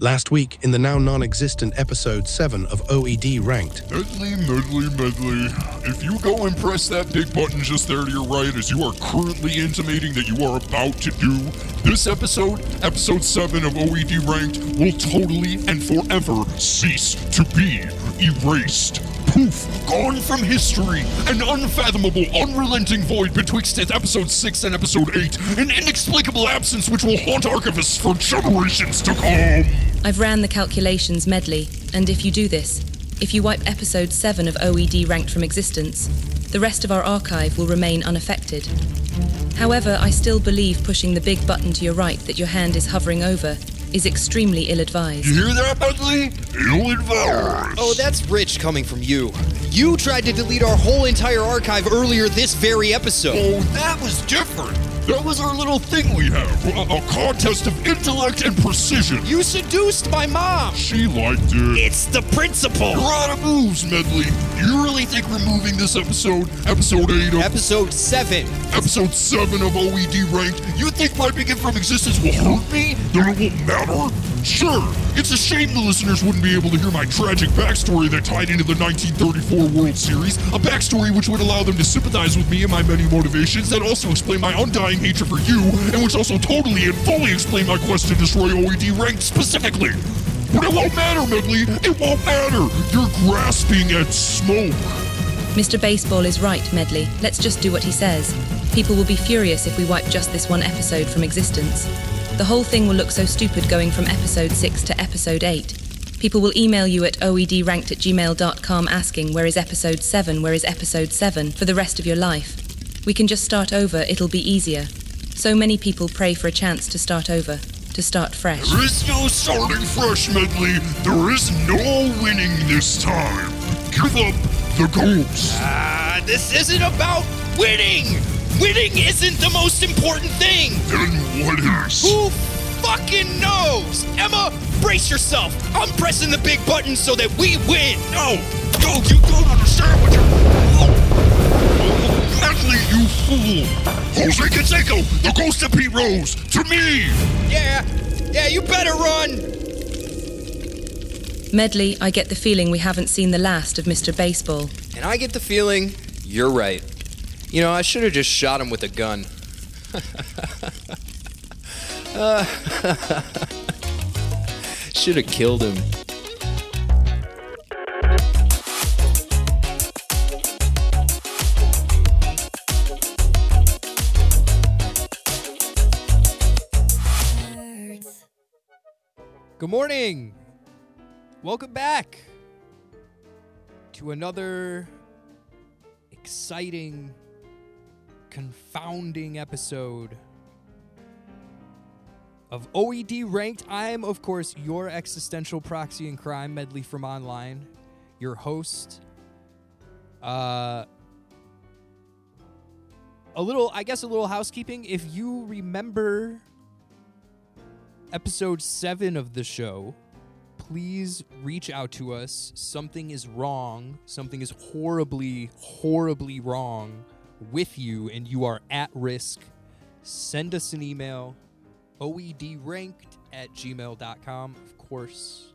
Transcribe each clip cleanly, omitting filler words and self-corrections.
Last week, in the now non-existent episode 7 of OED Ranked. Medley. If you go and press that big button just there to your right, as you are currently intimating that you are about to do, this episode 7 of OED Ranked, will totally and forever cease to be erased. Poof, gone from history, an unfathomable, unrelenting void betwixt episode 6 and episode 8, an inexplicable absence which will haunt archivists for generations to come. I've ran the calculations, Medley, and if you do this, if you wipe episode 7 of OED Ranked from existence, the rest of our archive will remain unaffected. However, I still believe pushing the big button to your right that your hand is hovering over is extremely ill-advised. You hear that, Medley? Ill-advised. Oh, that's rich coming from you. You tried to delete our whole entire archive earlier this very episode. Oh, that was different. That was our little thing we have. A contest of intellect and precision. You seduced my mom. She liked it. It's the principle. You're out of moves, Medley. You really think removing this episode 8 of... Episode 7. Episode 7 of OED Ranked, you think wiping it from existence will hurt me? That it won't matter? Sure. It's a shame the listeners wouldn't be able to hear my tragic backstory that tied into the 1934 World Series, a backstory which would allow them to sympathize with me and my many motivations, that also explain my undying hatred for you, and which also totally and fully explain my quest to destroy OED Ranked specifically. But it won't matter, Medley. It won't matter. You're grasping at smoke. Mr. Baseball is right, Medley. Let's just do what he says. People will be furious if we wipe just this one episode from existence. The whole thing will look so stupid going from episode 6 to episode 8. People will email you at oedranked@gmail.com asking, where is episode 7, where is episode 7, for the rest of your life. We can just start over, it'll be easier. So many people pray for a chance to start over, to start fresh. There is no starting fresh, Medley. There is no winning this time. Give up the ghost. This isn't about winning. Winning isn't the most important thing. Then what is? Who fucking knows? Emma, brace yourself. I'm pressing the big button so that we win. No, you don't understand what you're... Medley, you fool. Jose Canseco, the ghost of Pete Rose, to me. Yeah, you better run. Medley, I get the feeling we haven't seen the last of Mr. Baseball. And I get the feeling you're right. You know, I should have just shot him with a gun. Should have killed him. Good morning. Welcome back to another exciting, confounding episode of OED Ranked. I am, of course, your existential proxy in crime, Medley from Online, your host. A little housekeeping. If you remember episode 7 of the show, please reach out to us. Something is wrong. Something is horribly, horribly wrong with you, and you are at risk. Send us an email, oedranked@gmail.com, of course.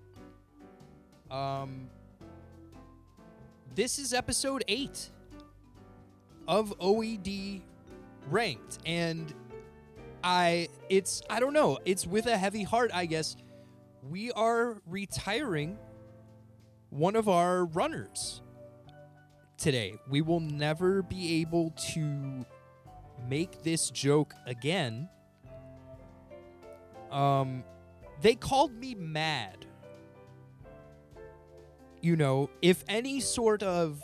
This is episode 8 of OED Ranked, and I don't know, it's with a heavy heart, I guess. We are retiring one of our runners today. We will never be able to make this joke again. They called me mad. You know, if any sort of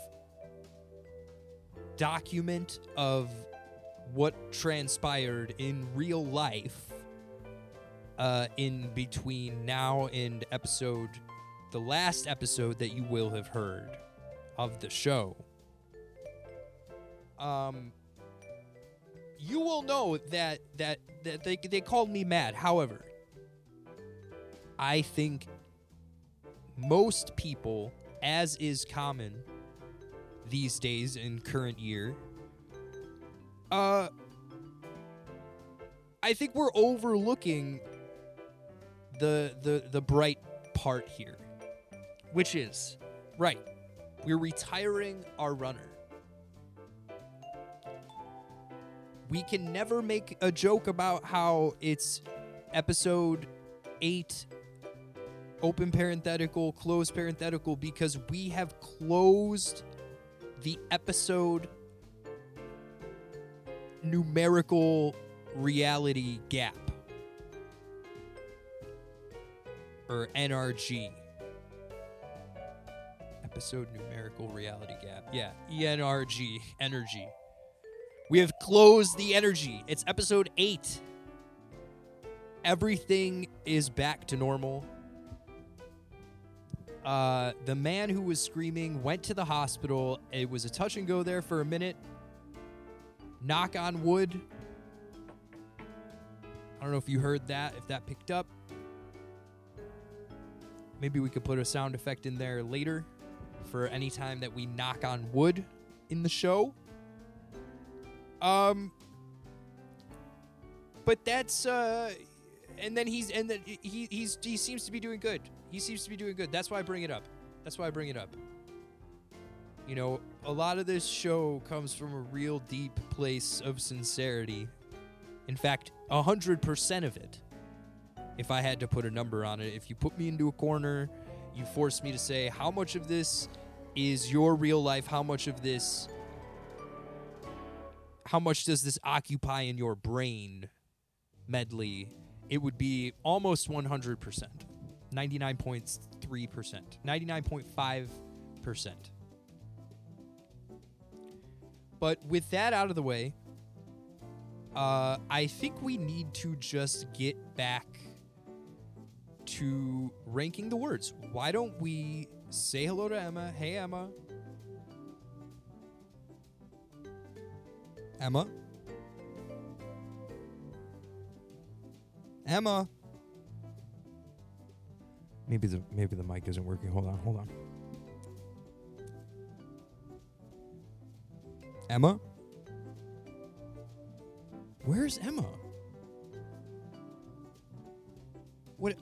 document of what transpired in real life in between now and the last episode that you will have heard of the show, you will know that they called me mad. However, I think most people, as is common these days in current year, I think we're overlooking the bright part here, which is, right, we're retiring our runner. We can never make a joke about how it's episode 8, open parenthetical, close parenthetical, because we have closed the episode numerical reality gap. Or NRG. Episode numerical reality gap. Yeah, ENRG, energy. We have closed the energy. It's episode 8. Everything is back to normal. The man who was screaming went to the hospital. It was a touch and go there for a minute. Knock on wood. I don't know if you heard that, if that picked up. Maybe we could put a sound effect in there later for any time that we knock on wood in the show. But that's and then he seems to be doing good. He seems to be doing good. That's why I bring it up. You know, a lot of this show comes from a real deep place of sincerity. In fact, 100% of it. If I had to put a number on it, if you put me into a corner, you force me to say how much of this is your real life, how much does this occupy in your brain, Medley, it would be almost 100%. 99.3%. 99.5%. But with that out of the way, I think we need to just get back to ranking the words. Why don't we say hello to Emma? Hey, Emma. Emma? Emma? Maybe the mic isn't working. Hold on. Emma? Where's Emma? What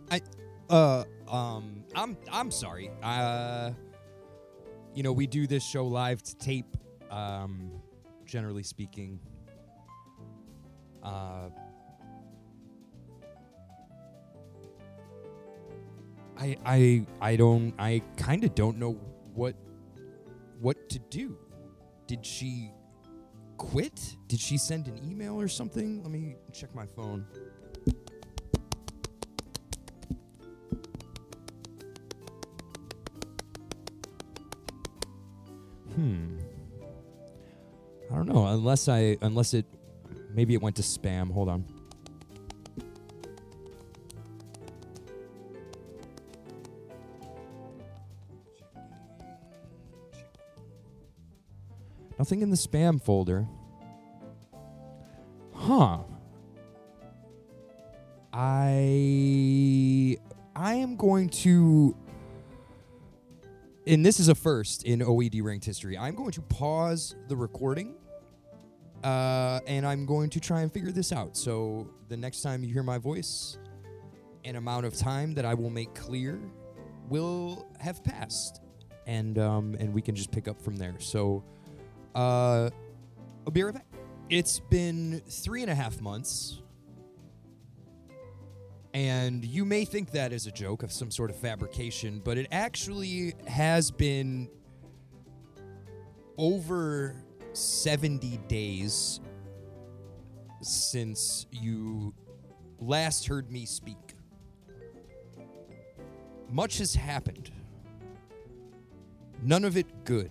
I'm sorry. You know, we do this show live to tape, generally speaking. I kind of don't know what to do. Did she quit? Did she send an email or something? Let me check my phone. I don't know, maybe it went to spam. Hold on. Nothing in the spam folder. Huh. I am going to, and this is a first in OED ranked history, I'm going to pause the recording, and I'm going to try and figure this out. So the next time you hear my voice, an amount of time that I will make clear will have passed, and we can just pick up from there. So I'll be right back. It's been 3.5 months, and you may think that is a joke of some sort of fabrication, but it actually has been over 70 days since you last heard me speak. Much has happened. None of it good.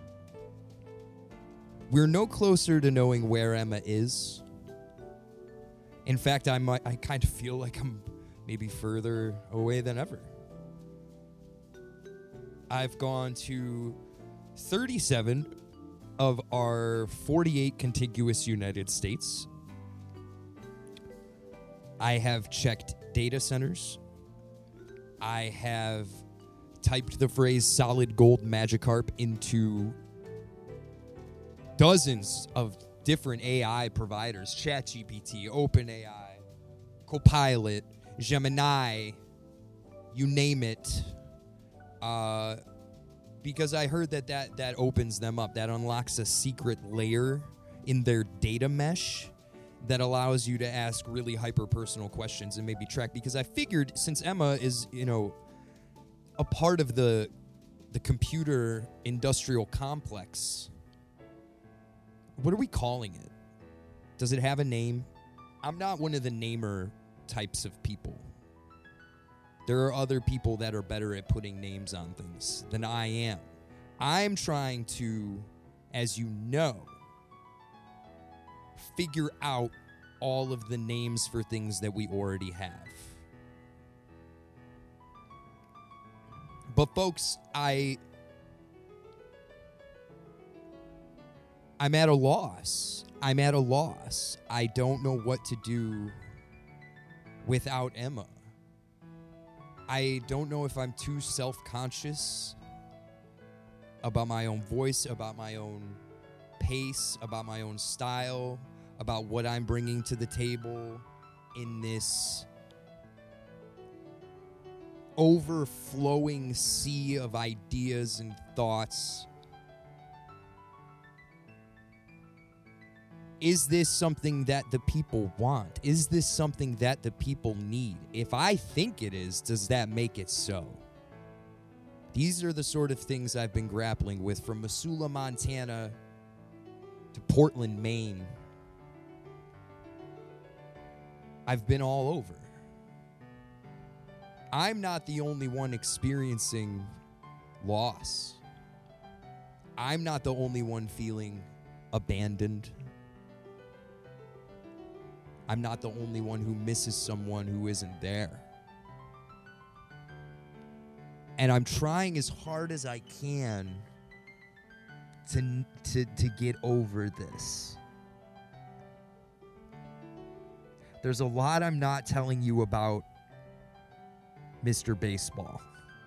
We're no closer to knowing where Emma is. In fact, I kind of feel like I'm maybe further away than ever. I've gone to 37 of our 48 contiguous United States. I have checked data centers. I have typed the phrase solid gold Magikarp into dozens of different AI providers, ChatGPT, OpenAI, Copilot, Gemini, you name it. Because I heard that opens them up. That unlocks a secret layer in their data mesh that allows you to ask really hyper-personal questions and maybe track. Because I figured since Emma is, a part of the computer industrial complex, what are we calling it? Does it have a name? I'm not one of the namer types of people. There are other people that are better at putting names on things than I am. I'm trying to, as you know, figure out all of the names for things that we already have. But folks, I'm at a loss. I don't know what to do without Emma. I don't know if I'm too self-conscious about my own voice, about my own pace, about my own style, about what I'm bringing to the table in this overflowing sea of ideas and thoughts. Is this something that the people want? Is this something that the people need? If I think it is, does that make it so? These are the sort of things I've been grappling with, from Missoula, Montana to Portland, Maine. I've been all over. I'm not the only one experiencing loss. I'm not the only one feeling abandoned. I'm not the only one who misses someone who isn't there. And I'm trying as hard as I can to get over this. There's a lot I'm not telling you about Mr. Baseball.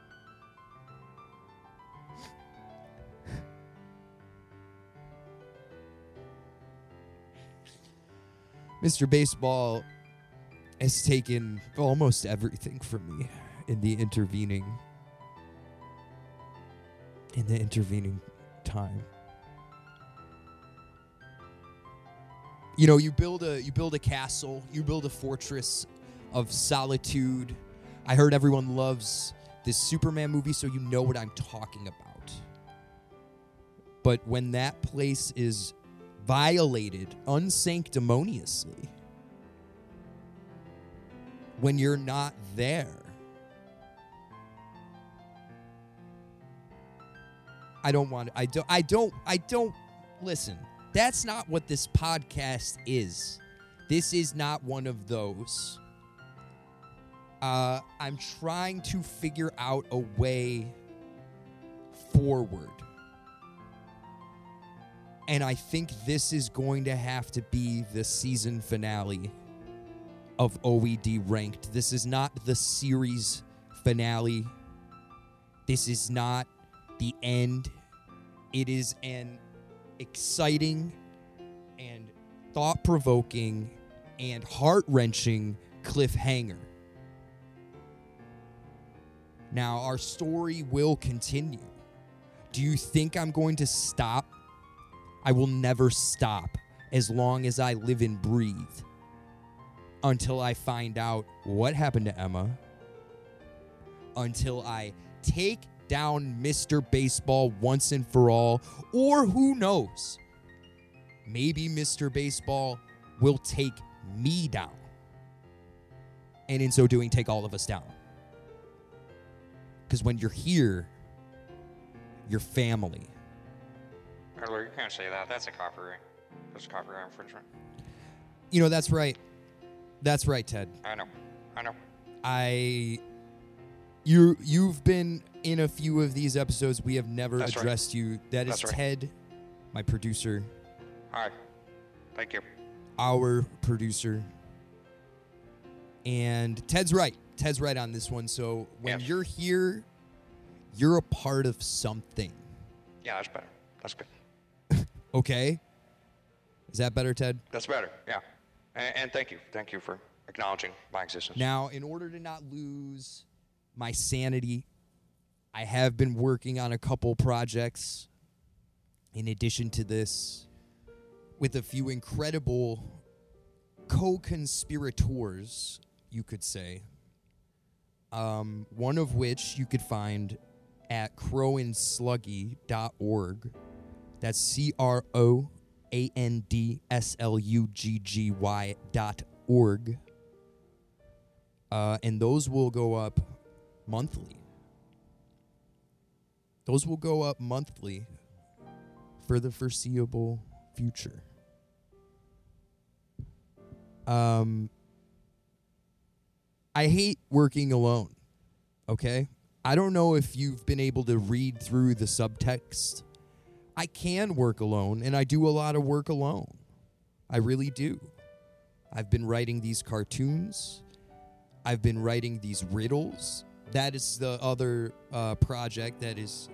Mr. Baseball has taken almost everything from me in the intervening time. You build a castle, you build a fortress of solitude. I heard everyone loves this Superman movie, so you know what I'm talking about. But when that place is violated unsanctimoniously, when you're not there, I don't listen. That's not what this podcast is. This is not one of those. I'm trying to figure out a way forward. And I think this is going to have to be the season finale of OED Ranked. This is not the series finale. This is not the end. It is an exciting and thought-provoking and heart-wrenching cliffhanger. Now, our story will continue. Do you think I'm going to stop? I will never stop as long as I live and breathe until I find out what happened to Emma, until I take down Mr. Baseball once and for all, or who knows, maybe Mr. Baseball will take me down, and in so doing, take all of us down. Because when you're here, you're family. You can't say that. That's a copyright. That's a copyright infringement. That's right. That's right, Ted. I know. You've been in a few of these episodes. We have never That's addressed right. you. That is That's right. Ted, my producer. Hi. Thank you. Our producer. And Ted's right. Ted's right on this one. So when Yes. you're here, you're a part of something. Yeah, that's better. That's good. Okay? Is that better, Ted? That's better. Yeah. And thank you. Thank you for acknowledging my existence. Now, in order to not lose my sanity. I have been working on a couple projects in addition to this with a few incredible co-conspirators, you could say. One of which you could find at crowansluggy.org. That's CROANDSLUGGY.org. And those will go up monthly. Those will go up monthly for the foreseeable future. I hate working alone, okay? I don't know if you've been able to read through the subtext. I can work alone, and I do a lot of work alone. I really do. I've been writing these cartoons. I've been writing these riddles. That is the other project that is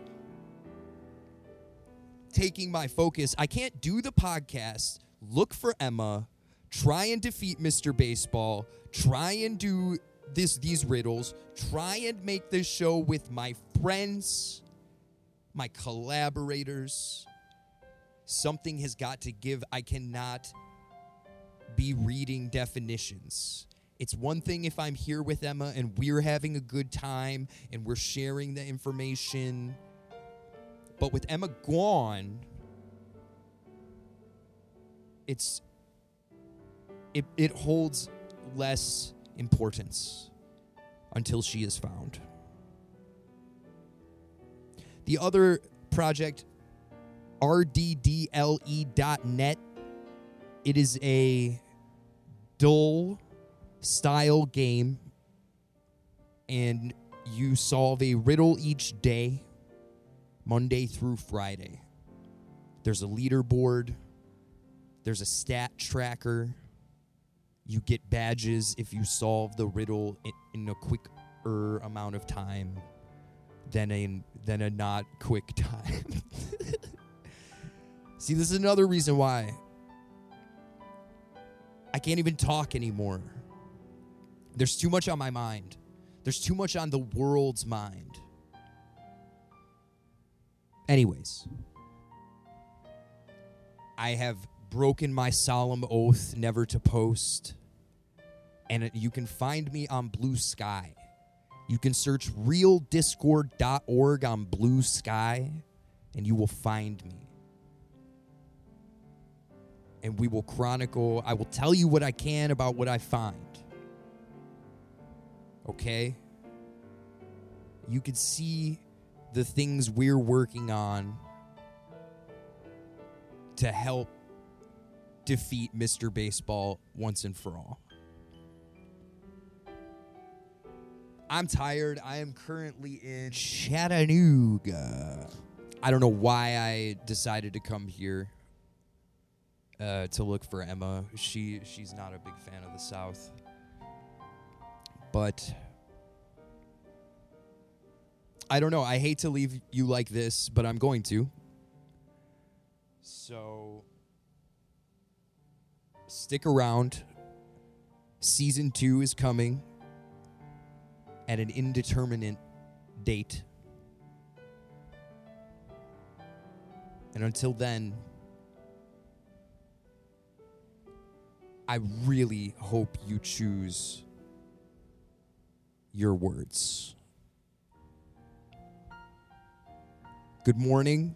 taking my focus. I can't do the podcast, look for Emma, try and defeat Mr. Baseball, try and do these riddles, try and make this show with my friends, my collaborators. Something has got to give. I cannot be reading definitions. It's one thing if I'm here with Emma and we're having a good time and we're sharing the information. But with Emma gone, it holds less importance until she is found. The other project, rddle.net, it is a dull style game, and you solve a riddle each day, Monday through Friday. There's a leaderboard. There's a stat tracker. You get badges if you solve the riddle in a quicker amount of time than a not quick time. See, this is another reason why I can't even talk anymore. There's too much on my mind. There's too much on the world's mind. Anyways, I have broken my solemn oath never to post. And you can find me on Blue Sky. You can search realdiscord.org on Blue Sky, and you will find me. And we will chronicle. I will tell you what I can about what I find. Okay? You can see the things we're working on to help defeat Mr. Baseball once and for all. I'm tired. I am currently in Chattanooga. I don't know why I decided to come here to look for Emma. She's not a big fan of the South. But I don't know. I hate to leave you like this, but I'm going to. So stick around. Season 2 is coming at an indeterminate date. And until then, I really hope you choose your words. Good morning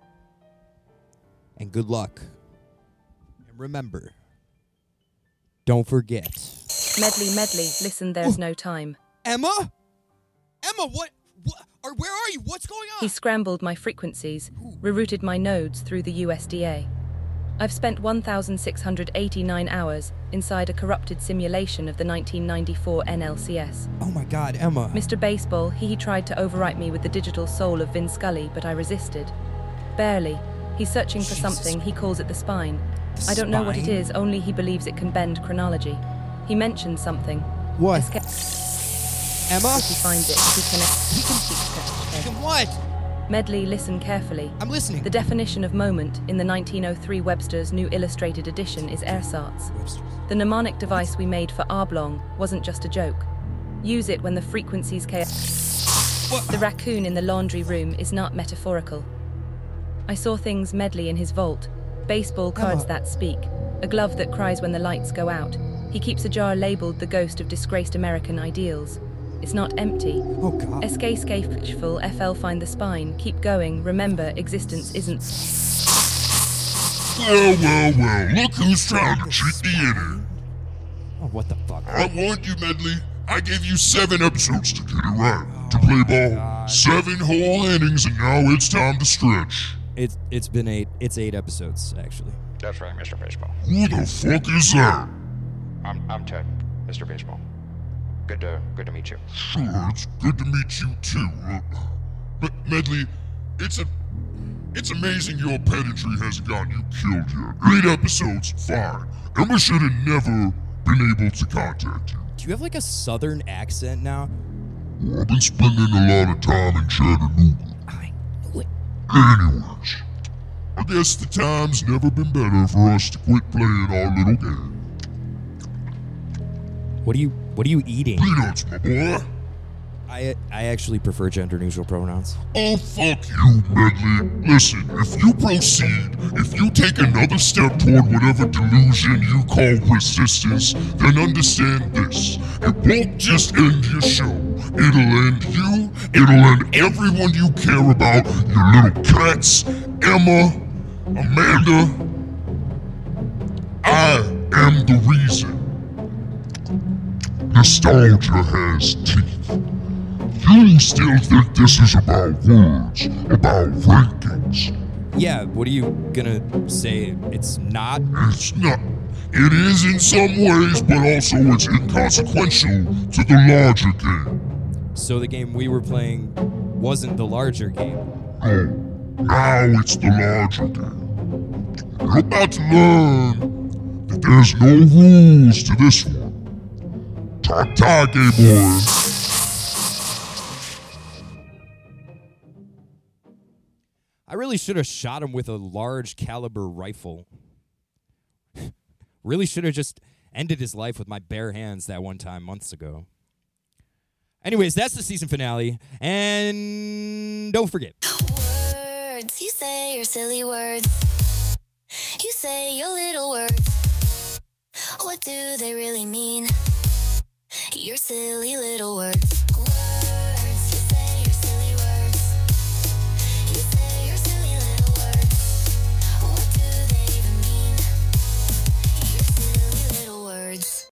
and good luck. And remember, don't forget. Medley, listen, there's no time. Emma? Emma, what? Where are you? What's going on? He scrambled my frequencies, rerouted my nodes through the USDA. I've spent 1,689 hours inside a corrupted simulation of the 1994 NLCS. Oh my God, Emma. Mr. Baseball, he tried to overwrite me with the digital soul of Vin Scully, but I resisted. Barely. He's searching for something, he calls it the spine. I don't know what it is, only he believes it can bend chronology. He mentioned something. What? Emma? If he finds it, he can what? Medley, listen carefully. I'm listening. The definition of moment in the 1903 Webster's New Illustrated Edition is ersatz. The mnemonic device we made for Arblong wasn't just a joke. Use it when the frequencies The raccoon in the laundry room is not metaphorical. I saw things Medley in his vault. Baseball cards that speak. A glove that cries when the lights go out. He keeps a jar labeled the ghost of disgraced American ideals. It's not empty. Oh, God. Escapeful, FL find the spine. Keep going. Remember, existence isn't... Well, look who's trying to cheat the inner. Oh, what the fuck? I warned you, Medley. I gave you 7 episodes to get it right. To play ball. God. 7 whole innings, and now it's time to stretch. It's been 8. It's 8 episodes, actually. That's right, Mr. Baseball. Who the fuck is that? I'm Ted, Mr. Baseball. Good to meet you. Sure, it's good to meet you too. Medley, it's amazing your pedigree hasn't gotten you killed yet. 8 episodes, fine. Emma should have never been able to contact you. Do you have like a southern accent now? Well, I've been spending a lot of time in Chattanooga. I knew it. Anyways, I guess the time's never been better for us to quit playing our little game. What are you eating? Peanuts, my boy. I actually prefer gender-neutral pronouns. Oh, fuck you, Medley. Listen, if you proceed, if you take another step toward whatever delusion you call resistance, then understand this. It won't just end your show. It'll end you, it'll end everyone you care about, your little cats, Emma, Amanda. I am the reason. Nostalgia has teeth. You still think this is about words, about rankings. Yeah, what are you gonna say? It's not? It's not. It is in some ways, but also it's inconsequential to the larger game. So the game we were playing wasn't the larger game. No, now it's the larger game. You're about to learn that there's no rules to this one. Ta-ta, gay boy. I really should have shot him with a large caliber rifle. Really should have just ended his life with my bare hands that one time months ago. Anyways, that's the season finale. And don't forget. Words, you say your silly words. You say your little words. What do they really mean?